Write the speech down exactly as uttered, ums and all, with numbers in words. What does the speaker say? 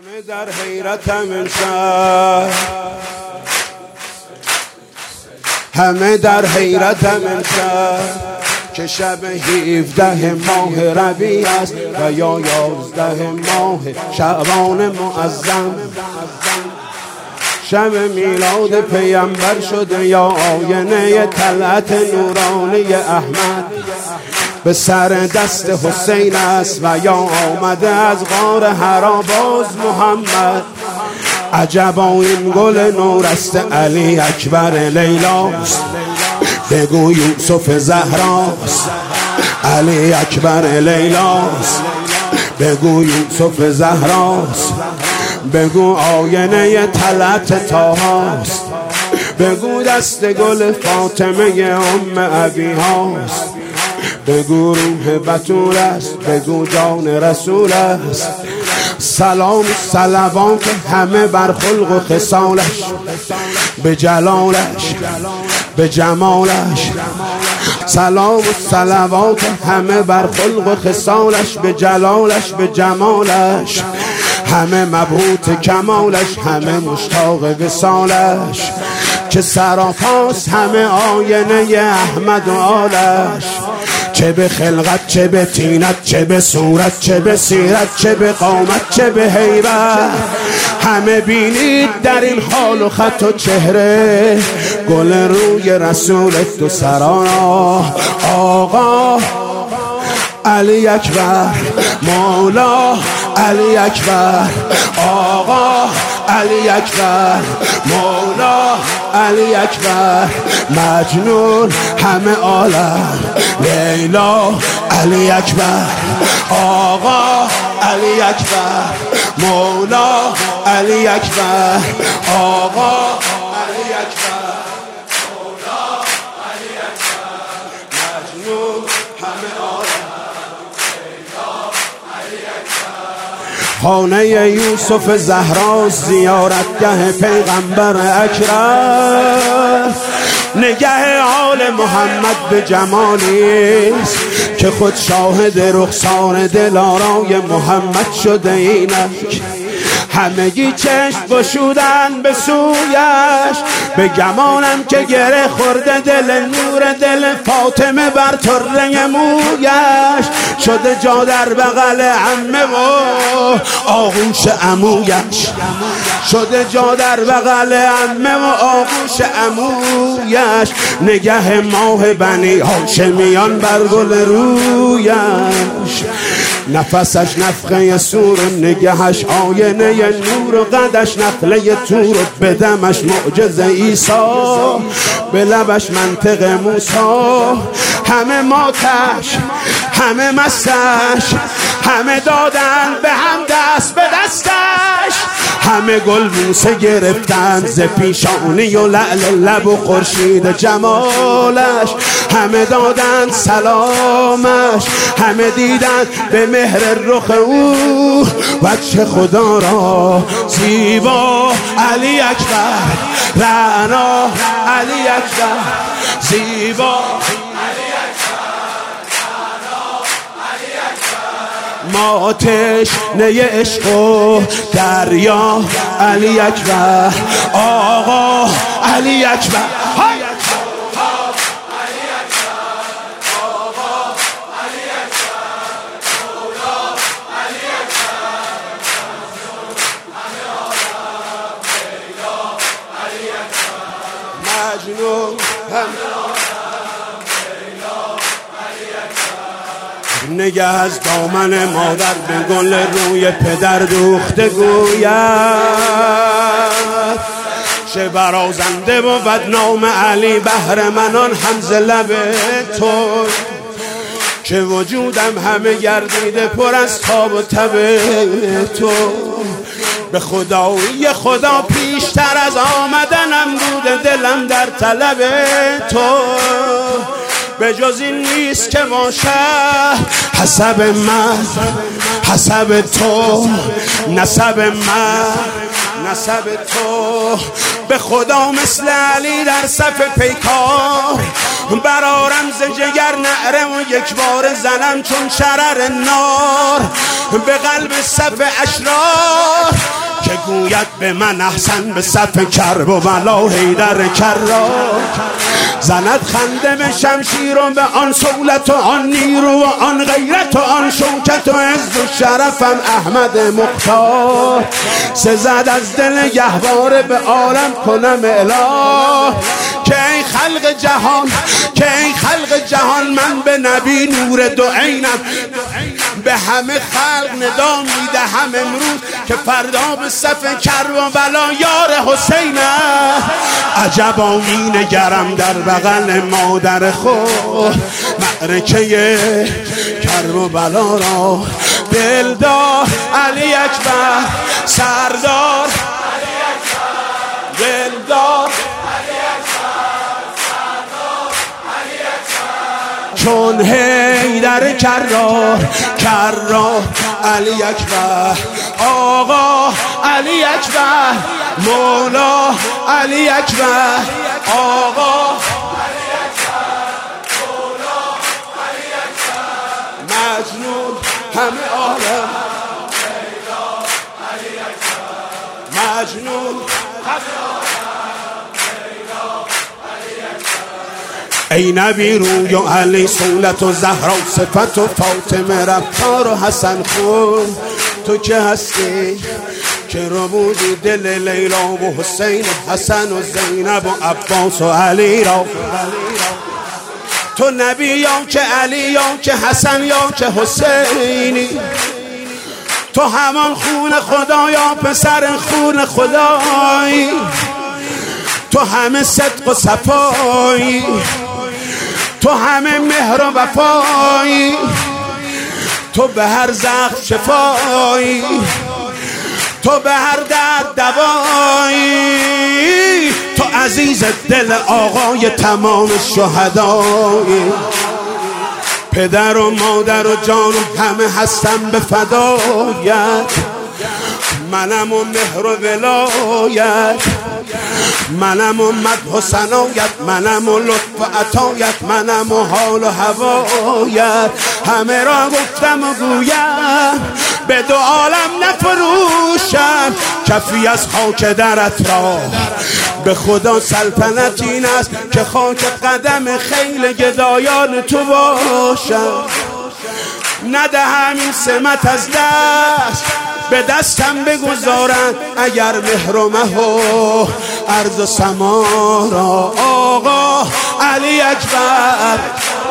همه در حیرتم امشب، همه در حیرتم امشب که شب هفده ماه ربیع است و یا یازده ماه شعبان معظم. شب میلاد پیامبر شده یا آینه طلعت نورانی احمد به سر دست حسین است و یا آمده از غار حرا باز محمد. عجبا این گل نورست علی اکبر لیلاست، بگو یوسف زهراست. علی اکبر لیلاست، بگو یوسف زهراست. بگو آینه طلعت طاهاست، بگو دست گل فاطمه ام ابی هاست. بگو روح بتول است، بگو جان رسول است. سلام صلوات همه بر خلق و خصالش، به جلالش به جمالش. سلام صلوات همه بر خلق و خصالش، به جلالش به جمالش. همه مبهوت کمالش، همه مشتاق وصالش. که سراپاس همه آینه احمد و آلش. چه به خلقت چه به طینت چه به صورت چه به سیرت چه به قامت چه به هیبت، همه بینید در این حال و خط و چهره گل روی رسول دو سرانا. آقا علی اکبر، مولا علی اکبر. آقا علی اکبر، مولا علی اکبر. مجنون همه عالم لیلا علی اکبر. آقا علی اکبر، مولا علی اکبر. آقا علی اکبر، مولا علی اکبر. مجنون همه عالم لیلا علی اکبر. خانه یوسف زهرا زیارتگه پیغمبر اکرم. نگه آل محمد به جمالیست که خود شاهد رخسار دلارای محمد شده اینک. همگی چشم گشودن به سویش، به گمانم که گره خورده دل نور دل فاطمه بر طره مویش. شده جا در بغل عمه و آغوش عمویش. شده جا در بغل عمه و آغوش عمویش. نگه ماه بنی هاشمیان بر گل رویش. نفسش نفخه سور، نگهش آینه نور و قدش نخله تور. به دمش معجزه عیسی، به لبش منطق موسی. همه ماتش همه مستش، همه دادن به هم دست به دستش. همه گل بوسه گرفتن ز پیشانی و لعل لب و خورشید جمالش. همه دادن سلامش، همه دیدن به مهر رخ او وجه خدا را زیبا. علی اکبر رعنا علی اکبر زیبا. ما تشنه عشق و دریا علی اکبر. آقا علی اکبر. مجنون نگه از دامن مادر به گل روی پدر دوخته گوید. چه برازنده بود نام علی بهر منان هم ز لب تو. که وجودم همه گردیده پر از تاب و تب تو. به خدایی خدا پیشتر از آمدنم بوده دلم در طلب تو. به جز این نیست که باشه حسب من حسب تو، نسب من نسب تو. به خدا مثل علی در صف پیکار برارم ز جگر نعره و یک بار زنم چون شرر نار. به قلب صف اشرار گوید به من احسن به صف کرب و بلا حیدر کرار زند خنده به شمشیر و به آن سولت و آن نیرو و آن غیرت و آن شوکت و عز و شرفم احمد مختار سزد از دل گهواره به عالم کنم اله که ای خلق جهان که ای خلق جهان من به نبی نور دو عینم به همه خلق ندا میدهم امروز که فردا به صف کربلا یار حسینم عجبا مینگرم در بغل مادر خود معرکه کربلا را دلدار علی اکبر سردار دلدار چون حیدر کرار کرار علی اکبر آقا علی اکبر مولا علی اکبر آقا علی اکبر مولا علی اکبر مجنون همه عالم علی اکبر مجنون همه ای نبی روی و علی سولت و زهرا و صفت و فاطمه رفتار و حسن خون تو که هستی که رو بودی دل لیلا و حسین و حسن و زینب و عباس و علی را تو نبی یا که علی یا که حسن یا که حسینی تو همان خون خدا یا پسر خون خدایی تو همه صدق و صفایی تو همه مهر و وفایی تو به هر زخم شفایی تو به هر درد دوایی تو عزیز دل آقای تمام شهدایی پدر و مادر و جان و همه هستم به فدایت منم و مهر و ولایت منم و مدح و ثنایت منم و لطف و عطایت منم و حال و هوایت همه را گفتم و گویم به دو عالم نفروشم کفی از خاک درت را به خدا سلطنت این است که خاک قدم خیل گدایان تو باشم ندهم این سمت از دست به دستم بگذارن اگر مهر و مه و ارض و سما را آقا علی اکبر